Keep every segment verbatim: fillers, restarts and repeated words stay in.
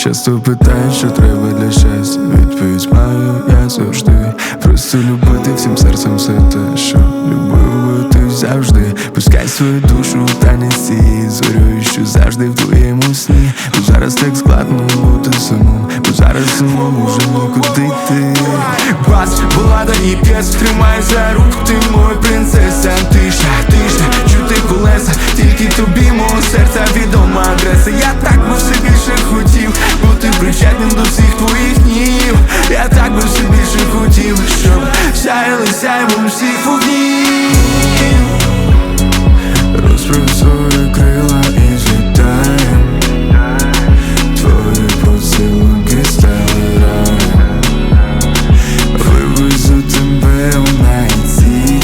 Часто питають, що треба для щастя. Відповідь маю я завжди. Просто любити всім серцем все те, що любив би ти завжди. Пускай свою душу в танець цієї зорю, що завжди в твоєму сні. Бо зараз так складно бути самим, бо зараз самому вже нікуди йти. Бас, балада і п'єс, тримай за руку, ти моя принцеса. Тиша, тиша, чути колеса, тільки тобі мого серця відома адреса. Я так би все більше хотів бути причетним до всіх твоїх днів. Я так би все більше хотів, щоб сяяли сяйвом всіх вогнів. Розправ свої крила і злітаєм. Твої поцілунки стали раєм. Вивезу тебе у найціті,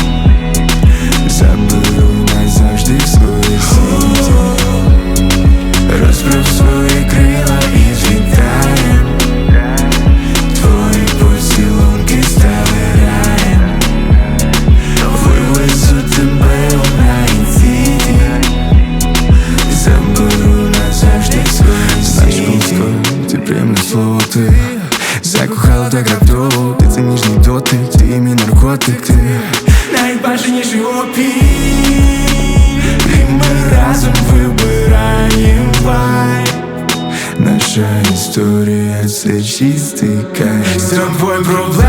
заберу назавжди в своїй світі. Розправ свої крила і злітаєм. Твої поцілунки стали раєм. Вивезу тебе у найціті, заберу назавжди в своїй світі. Ти приємне слово, ти закохала так раптово. Ти це ніжний дотик, ти мій наркотик, ти Найбажаніший опій, і ми разом вибираємо вайб. наша історія, це чистий кайф. Це твої проблеми.